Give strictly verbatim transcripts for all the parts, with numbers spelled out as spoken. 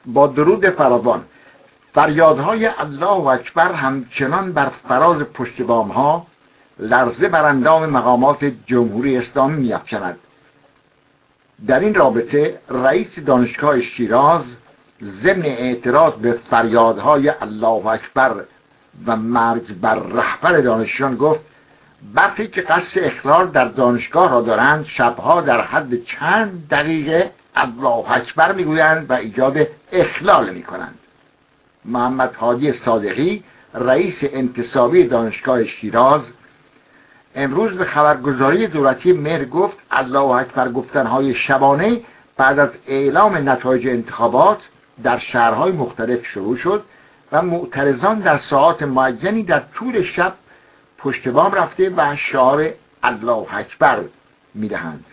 با درود فراوان فریادهای الله اکبر همچنان بر فراز پشت بام ها لرزه بر اندام مقامات جمهوری اسلامی می‌افکند. در این رابطه رئیس دانشگاه شیراز ضمن اعتراض به فریادهای الله اکبر و مرگ بر رهبر دانشجویان گفت برخی که قصد اخلال در دانشگاه را دارند شبها در حد چند دقیقه الله اکبر میگویند و ایجاد اخلال میکنند. محمد هادی صادقی رئیس انتصابی دانشگاه شیراز امروز به خبرگزاری دولتی مهر گفت الله اکبر گفتنهای شبانه بعد از اعلام نتایج انتخابات در شهرهای مختلف شروع شد و معترضان در ساعات معینی در طول شب پشت بام رفته و شعار الله اکبر میدهند.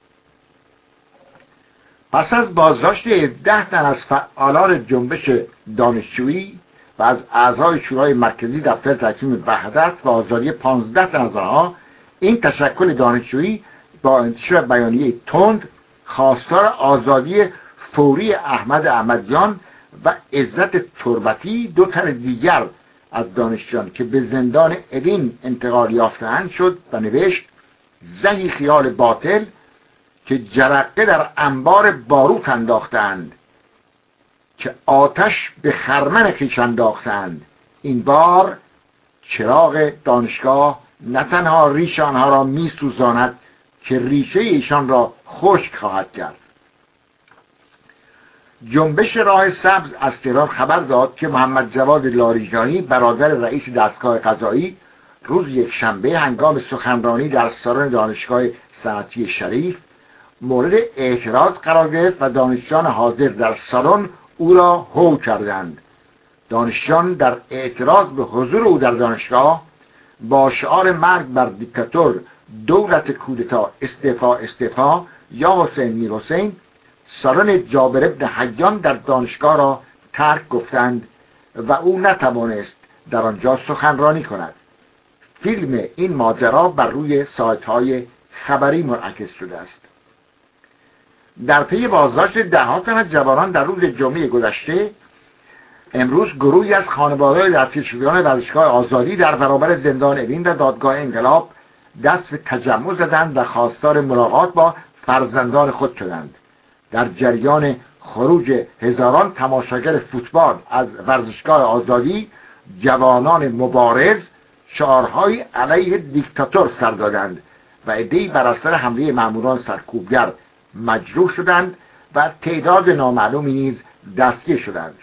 پس از بازداشت ده تن از فعالان جنبش دانشجویی و از اعضای شورای مرکزی دفتر تحکیم وحدت و آزادی پانزده تن از آنها، این تشکل دانشجویی با انتشار بیانیه تند خواستار آزادی فوری احمد احمدیان و عزت تربتی دو تن دیگر از دانشجویان که به زندان اوین انتقال یافته‌اند شد و نوشت زهی خیال باطل که جرقه در انبار باروت انداختند، که آتش به خرمن خویش انداختند. این بار چراغ دانشگاه نه تنها ریش آنها را می سوزاند که ریشه ایشان را خشک خواهد کرد. جنبش راه سبز از تهران خبر داد که محمد جواد لاریجانی برادر رئیس دستگاه قضایی روز یک شنبه هنگام سخنرانی در سالن دانشگاه صنعتی شریف مورد اعتراض قرار گرفت و دانشجویان حاضر در سالن او را هو کردند. دانشجویان در اعتراض به حضور او در دانشگاه با شعار مرگ بر دیکتاتور، دولت کودتا، استعفا استعفا یا حسین میر حسین سالن جابر ابن حیان در دانشگاه را ترک گفتند و او نتوانست در آنجا سخنرانی کند. فیلم این ماجرا بر روی سایت‌های خبری منعکس شده است. در پی بازداشت ده تن از جوانان در روز جمعه گذشته، امروز گروهی از خانواده‌های دستگیر شدگان ورزشگاه آزادی در برابر زندان اوین و دادگاه انقلاب دست به تجمع زدند و خواستار ملاقات با فرزندان خود شدند. در جریان خروج هزاران تماشاگر فوتبال از ورزشگاه آزادی، جوانان مبارز شعارهای علیه دیکتاتور سر دادند و عده‌ای بر اثر حمله ماموران سرکوبگر مجروح شدند و تعداد نامعلومی نیز دستگیر شدند.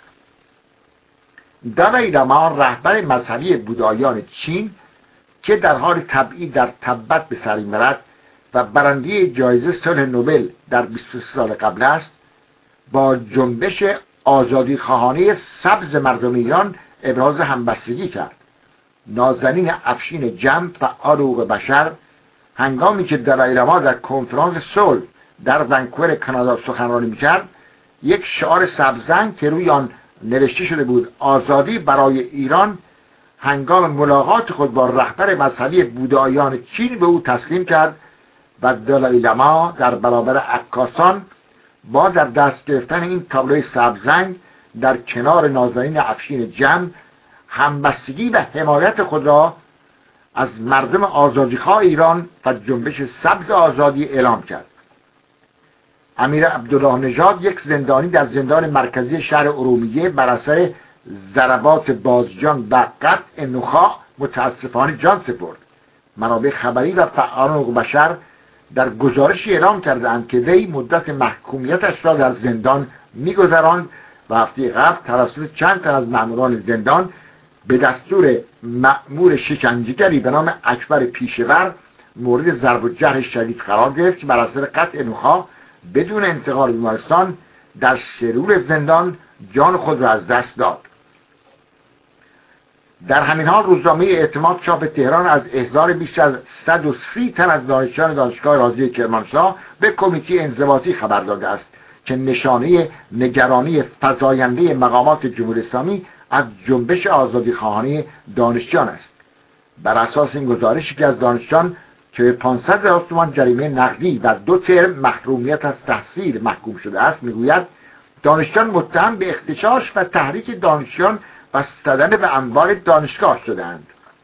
دالای لاما رهبر مذهبی بودایان چین که در حال تبعید در تبت به سر می‌برد و برنده جایزه صلح نوبل در بیست و سه سال قبل است، با جنبش آزادی خواهانه سبز مردم ایران ابراز همبستگی کرد. نازنین افشین جمع فعال حقوق بشر هنگامی که دالای لاما در کنفرانس صلح در ونکوور کانادا سخنرانی می‌کرد، یک شعار سبزرنگ که روی آن نوشته شده بود آزادی برای ایران، هنگام ملاقات خود با رهبر مذهبی بودایان چین به او تسلیم کرد و دالای لاما در برابر عکاسان با در دست گرفتن این تابلوی سبزرنگ در کنار نازنین افشین جمع همبستگی و حمایت خود را از مردم آزادیخواه ایران و جنبش سبز آزادی اعلام کرد. امیر عبدالله نژاد، یک زندانی در زندان مرکزی شهر ارومیه، بر اثر ضربات بازجان و قطع نخاع متاسفانه جان سپرد. منابع خبری و فعالان حقوق بشر در گزارشی اعلام کردند که وی مدت محکومیتش را در زندان می‌گذراند و هفته قبل توسط چند تن از ماموران زندان به دستور مأمور شکنجهگری به نام اکبر پیشور مورد ضرب و جرح شدید قرار گرفت که بر اثر قطع نخاع بدون انتقال بیمارستان در سلول زندان جان خود را از دست داد. در همین حال روزنامه اعتماد چاپ تهران از احضار بیش از صد و سی تن از دانشجویان دانشگاه رازی کرمانشاه به کمیته انضباطی خبر داده است که نشانه نگرانی فزاینده مقامات جمهوری اسلامی از جنبش آزادی خواهانه دانشجویان است. بر اساس این گزارشی که از دانشجویان که به پانصد هزار تومان جریمه نقدی و دو ترم محرومیت از تحصیل محکوم شده است میگوید دانشجویان متهم به اغتشاش و تحریک دانشجویان و ستدن به اموال دانشگاه شدند.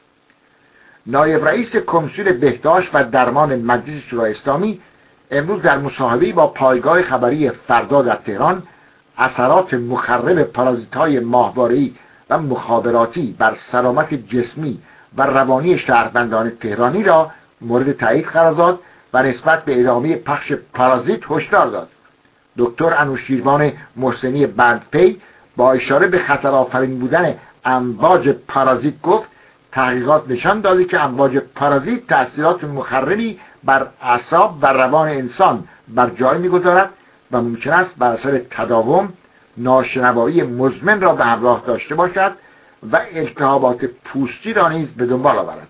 نایب رئیس کمیسیون بهداشت و درمان مجلس شورای اسلامی امروز در مصاحبه‌ای با پایگاه خبری فردا در تهران اثرات مخرب پارازیت‌های ماهواره‌ای و مخابراتی بر سلامت جسمی و روانی شهروندان تهرانی را مورد تایید قرار داد و نسبت به ادامه پخش پارازیت هشدار داد. دکتر انوشیروان محسنی بندپی با اشاره به خطرآفرین بودن امواج پارازیت گفت تحقیقات نشان داده که امواج پارازیت تأثیرات مخربی بر اعصاب و روان انسان بر جای می‌گذارد و ممکن است بر اثر تداوم ناشنوایی مزمن را به همراه داشته باشد و التهابات پوستی را نیز به دنبال آورد.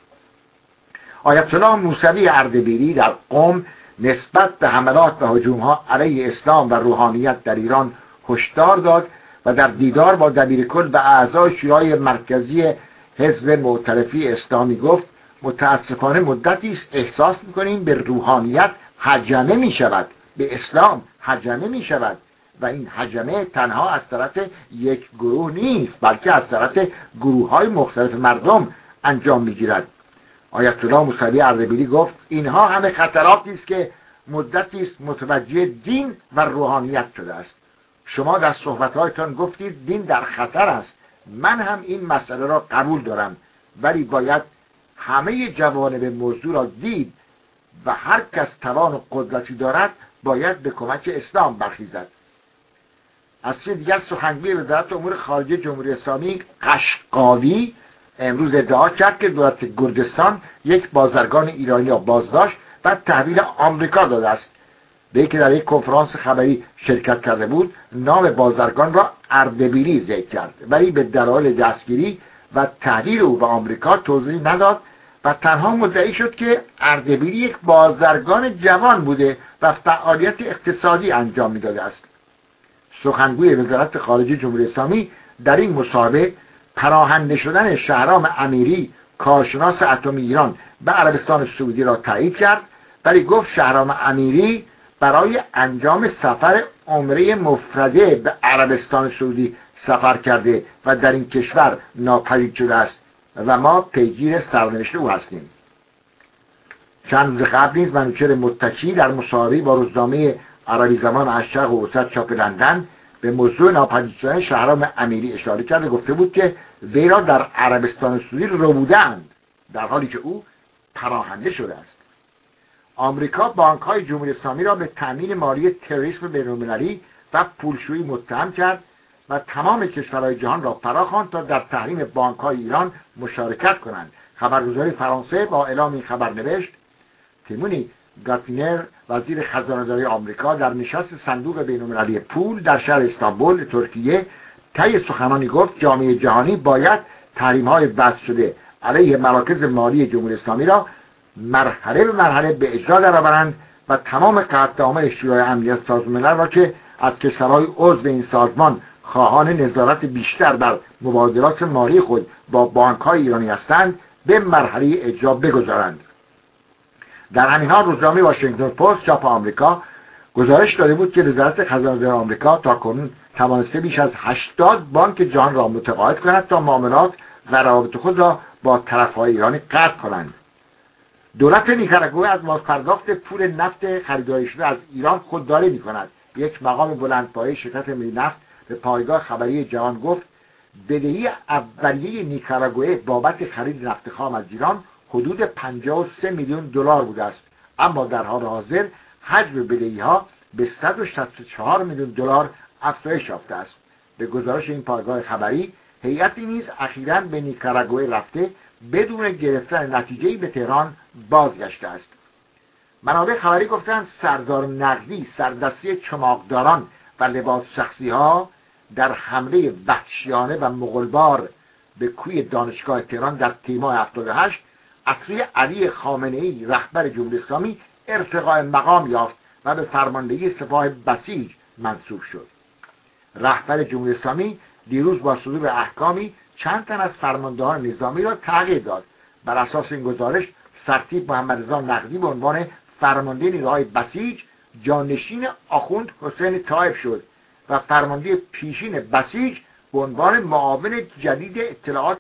آیت الله موسوی اردبیلی در قم نسبت به حملات و هجوم‌ها علیه اسلام و روحانیت در ایران هشدار داد و در دیدار با دبیرکل و اعضای شورای مرکزی حزب معترفی اسلامی گفت متاسفانه مدتی است احساس می‌کنیم به روحانیت هجمه می‌شود، به اسلام هجمه می‌شود و این هجمه تنها از طرف یک گروه نیست بلکه از طرف گروه‌های مختلف مردم انجام می‌گیرد. آیت الله موسوی اردبیلی گفت اینها همه خطراتی است که مدتی است متوجه دین و روحانیت شده است. شما در صحبت‌هایتان گفتید دین در خطر است. من هم این مسئله را قبول دارم، ولی باید همه جوانب موضوع را دید و هر کس توان و قدرتی دارد باید به کمک اسلام برخیزد. از سوی دیگر سخنگوی وزارت امور خارجه جمهوری اسلامی قشقاوی امروز ادعا کرد که دولت کردستان یک بازرگان ایرانی را بازداشت و تحویل آمریکا داده است. به که در یک کنفرانس خبری شرکت کرده بود نام بازرگان را اردبیلی ذکر کرد، ولی به دلایل دستگیری و تحویل او به آمریکا توضیح نداد و تنها مدعی شد که اردبیلی یک بازرگان جوان بوده و فعالیت اقتصادی انجام میداده است. سخنگوی وزارت خارجه جمهوری اسلامی در این مصاحبه پناهنده شدن شهرام امیری کارشناس اتمی ایران به عربستان سعودی را تایید کرد، ولی گفت شهرام امیری برای انجام سفر عمره مفرده به عربستان سعودی سفر کرده و در این کشور ناپدید شده است و ما پیگیر سرنوشت او هستیم. چند روز قبل نیز منوچهر متکی در مصاحبه‌ای با روزنامه عربی زمان الشرق اوسط چاپ لندن به موضوع ناپدید شدن شهرام امیری اشاره کرده، گفته بود که وی را در عربستان سعودی ربودند در حالی که او پناهنده شده است. آمریکا بانک‌های جمهوری اسلامی را به تامین مالی تروریسم بین‌المللی و پولشویی متهم کرد و تمام کشورهای جهان را فراخواند تا در تحریم بانک‌های ایران مشارکت کنند. خبرگزاری فرانسه با اعلام این خبر نوشت تیمونی گاتینر وزیر خزانه‌داری آمریکا در نشست صندوق بین‌المللی پول در شهر استانبول ترکیه طی سخنانی گفت جامعه جهانی باید تحریم‌های وضع شده علیه مراکز مالی جمهوری اسلامی را مرحله به مرحله به اجرا درآورند و تمام قطعنامه شورای امنیت سازمان ملل را که از کشورهای عضو این سازمان خواهان نظارت بیشتر بر مبادلات مالی خود با بانک‌های ایرانی هستند به مرحله اجرا بگذارند. در همین حال روزنامه واشنگتن پست چاپ آمریکا گزارش داده بود که وزارت خزانه‌داری آمریکا تاکنون توانسته بیش از هشتاد بانک جهان را متقاعد کند تا معاملات و روابط خود را با طرف‌های ایرانی قطع کنند. دولت نیکاراگوئه از بازپرداخت پول نفت خریداری شده از ایران خودداری می‌کند. یک مقام بلندپایه شرکت ملی نفت به پایگاه خبری جهان گفت بدهی اولیه نیکاراگوئه بابت خرید نفت خام از ایران حدود پنجاه و سه میلیون دلار بوده است، اما در حال حاضر حجم بدهی‌ها به صد و شصت و چهار میلیون دلار افزایش یافته است. به گزارش این پایگاه خبری هیئتی نیز اخیراً به نیکاراگوئه رفته بدون گرفتن نتیجه‌ای به تهران بازگشته است. منابع خبری گفتند سردار نقدی سردستی چماقداران و لباس شخصی‌ها در حمله وحشیانه و مغولبار به کوی دانشگاه تهران در تیر هفتاد و هشت از سوی علی خامنه‌ای رهبر جمهوری اسلامی ارتقاء مقام یافت و به فرماندهی سپاه بسیج منصوب شد. رهبر جمهوری اسلامی دیروز با صدور احکامی چند تن از فرماندهان نظامی را تغییر داد. بر اساس این گزارش سرتیپ محمد رضا نقدی به عنوان فرمانده نیروهای بسیج جانشین آخوند حسین طایب شد و فرمانده پیشین بسیج به عنوان معاون جدید اطلاعات